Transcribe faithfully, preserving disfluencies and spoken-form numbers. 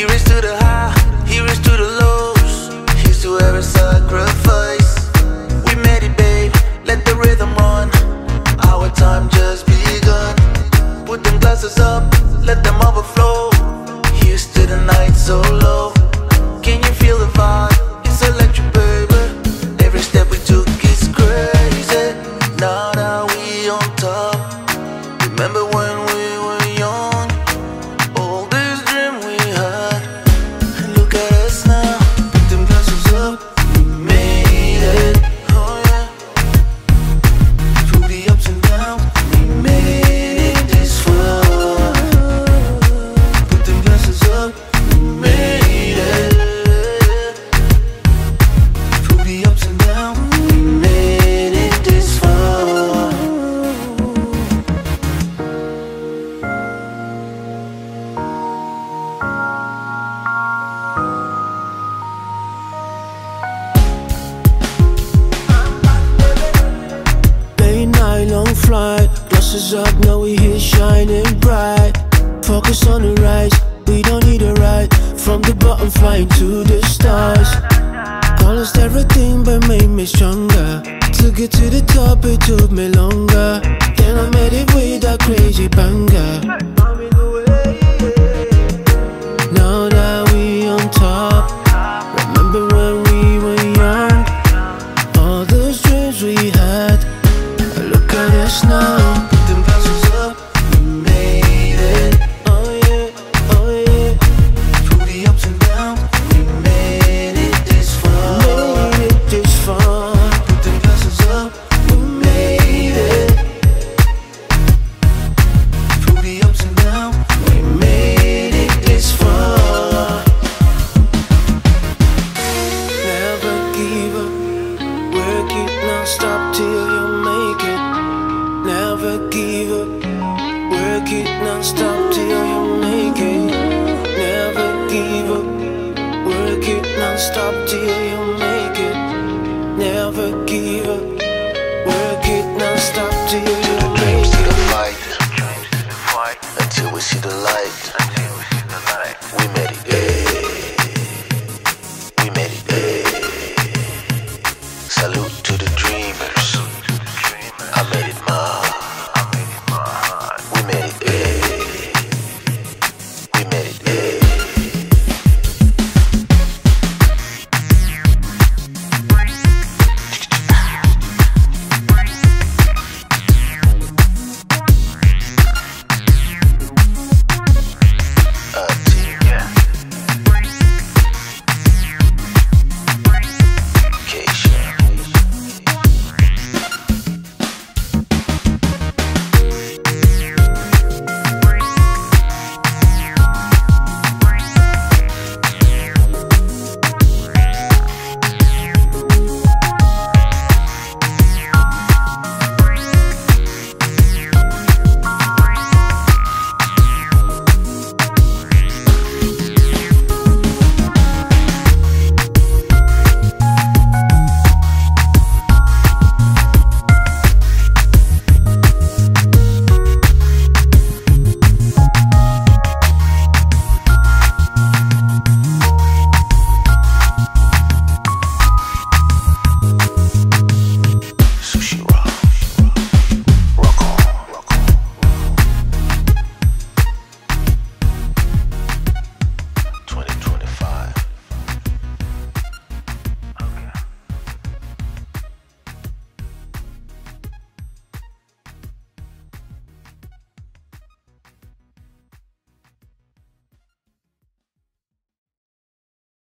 Heroes to the high, heroes to the lows. Here's to every sacrifice. We made it, babe, let the rhythm run. Our time just begun. Put them glasses up, let them overflow. Here's to the night so low. Can you feel the vibe? It's electric, baby. Every step we took is crazy. Now that we on top. Remember when we were young? All this dream we had. Look at us now. Put them glasses up. We made it. Oh yeah. Through the ups and downs, we made it this far. Put them glasses up. We made it. Through the ups and downs, we made it this far. Late night, long flight, glasses up, now we here shining bright. Focus on the rise, we don't need a ride. From the bottom flying to the stars. Lost everything but made me stronger. To get to the top it took me longer. Then I made it with that crazy banger. Now that we on top. Remember when we were young? All those dreams we had. Look at us now. Put them glasses up. We made it. Oh yeah, oh yeah. Through the ups and downs, we made it this far. Made it this far. Put them glasses up. We made it. Through the ups and downs, we made it this far. Never give up. Work it non-stop till you make it. Never give up. Work it non-stop till you make it. Never give up. Work it non-stop